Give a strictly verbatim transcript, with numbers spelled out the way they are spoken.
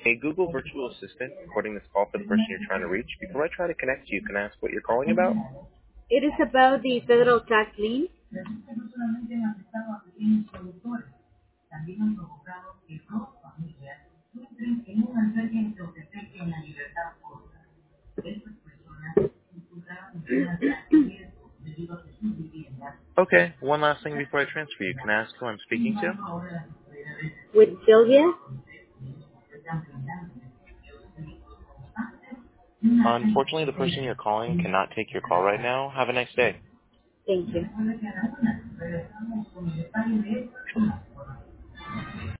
A Google virtual assistant recording this call for the person you're trying to reach. Before I try to connect you, can I ask what you're calling about? It is about the federal tax lien. Okay, one last thing before I transfer you. Can I ask who I'm speaking to? With Sylvia. Unfortunately, the person you're calling cannot take your call right now. Have a nice day. Thank you.